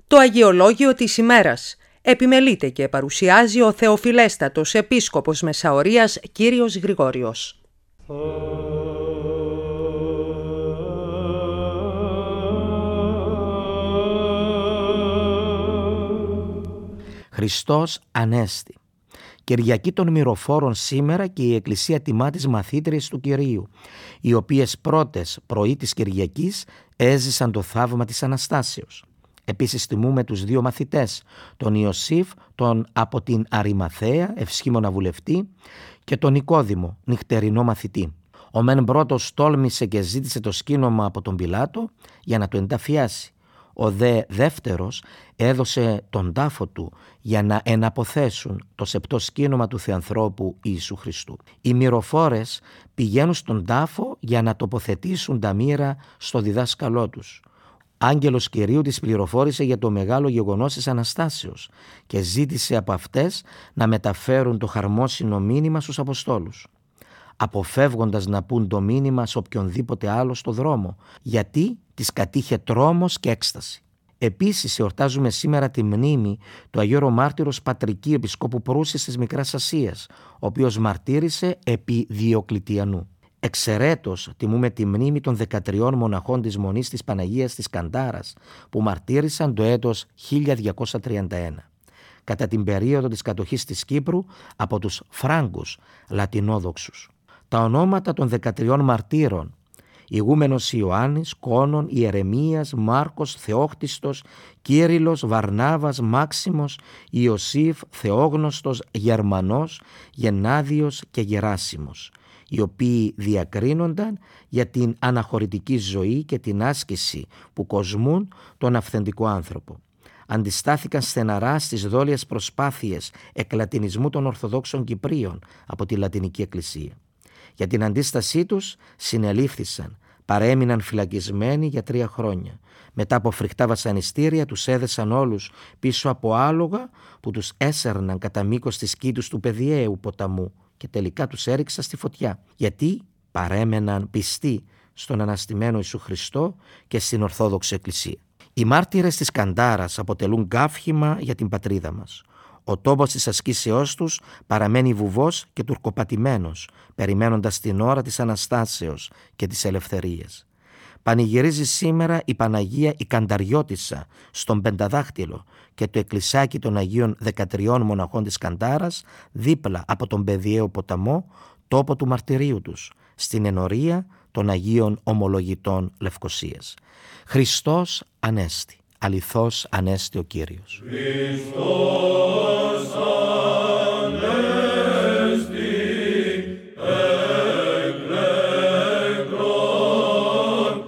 Το Αγιολόγιο της ημέρας επιμελείται και παρουσιάζει ο Θεοφιλέστατος Επίσκοπος Μεσαωρίας Κύριος Γρηγόριος. Χριστός Ανέστη. Κυριακή των Μυροφόρων σήμερα και η Εκκλησία τιμά τις μαθήτριες του Κυρίου, οι οποίες πρώτες πρωί της Κυριακής έζησαν το θαύμα της Αναστάσεως. Επίσης τιμούμε τους δύο μαθητές, τον Ιωσήφ, τον από την Αριμαθαία, ευσχήμονα βουλευτή, και τον Νικόδημο, νυχτερινό μαθητή. Ο μεν πρώτος τόλμησε και ζήτησε το σκήνομα από τον Πιλάτο για να το ενταφιάσει. Ο δε δεύτερος έδωσε τον τάφο του για να εναποθέσουν το σεπτό σκήνομα του Θεανθρώπου Ιησού Χριστού. Οι μυροφόρες πηγαίνουν στον τάφο για να τοποθετήσουν τα μοίρα στο διδάσκαλό τους. Άγγελος Κυρίου τις πληροφόρησε για το μεγάλο γεγονός της Αναστάσεως και ζήτησε από αυτές να μεταφέρουν το χαρμόσυνο μήνυμα στους Αποστόλους, αποφεύγοντας να πούν το μήνυμα σε οποιονδήποτε άλλο στο δρόμο, γιατί τις κατήχε τρόμος και έκσταση. Επίσης εορτάζουμε σήμερα τη μνήμη του Αγίου Μάρτυρος Πατρικίου Επισκόπου Προύσης της Μικράς Ασίας, ο οποίος μαρτύρησε επί Διοκλητιανού. Εξαιρέτως τιμούμε τη μνήμη των 13 μοναχών της Μονής της Παναγίας της Καντάρας, που μαρτύρησαν το έτος 1231, κατά την περίοδο της κατοχής της Κύπρου από τους Φράγκους Λατινόδοξους. Τα ονόματα των 13 μαρτύρων: Ηγούμενος Ιωάννης, Κόνον, Ιερεμίας, Μάρκος, Θεόχτιστος, Κύριλλος, Βαρνάβας, Μάξιμος, Ιωσήφ, Θεόγνωστος, Γερμανός, Γεννάδιος και Γεράσιμος, οι οποίοι διακρίνονταν για την αναχωρητική ζωή και την άσκηση που κοσμούν τον αυθεντικό άνθρωπο. Αντιστάθηκαν στεναρά στις δόλιες προσπάθειες εκλατινισμού των Ορθοδόξων Κυπρίων από τη Λατινική Εκκλησία. Για την αντίστασή τους συνελήφθησαν, παρέμειναν φυλακισμένοι για 3 χρόνια. Μετά από φρικτά βασανιστήρια τους έδεσαν όλους πίσω από άλογα που τους έσερναν κατά μήκος της κήτους του Παιδιαίου ποταμού και τελικά τους έριξαν στη φωτιά, γιατί παρέμεναν πιστοί στον αναστημένο Ιησού Χριστό και στην Ορθόδοξη Εκκλησία. Οι μάρτυρες της Καντάρας αποτελούν καύχημα για την πατρίδα μας. Ο τόπος της ασκήσεώς τους παραμένει βουβός και τουρκοπατημένος, περιμένοντας την ώρα της Αναστάσεως και της ελευθερίας. Πανηγυρίζει σήμερα η Παναγία η Κανταριώτισσα στον Πενταδάχτυλο και το εκκλησάκι των Αγίων 13 μοναχών της Καντάρας δίπλα από τον Παιδιαίο ποταμό, τόπο του μαρτυρίου τους, στην ενορία των Αγίων Ομολογητών Λευκοσίας. Χριστός Ανέστη. Αληθώς Ανέστη ο Κύριος. Χριστός Ανέστη, εκλέκτρον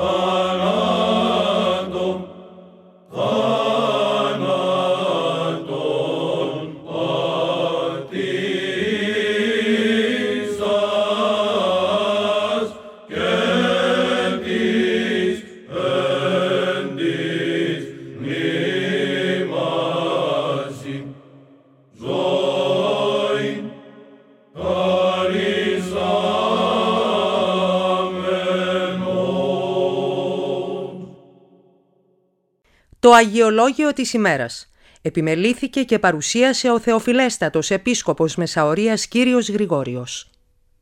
θανάτων πατήσας και της εν της μνήμασι ζωήν χαρισάμενον. Το Αγιολόγιο της ημέρας επιμελήθηκε και παρουσίασε ο Θεοφιλέστατος Επίσκοπος Μεσαωρίας Κύριος Γρηγόριος.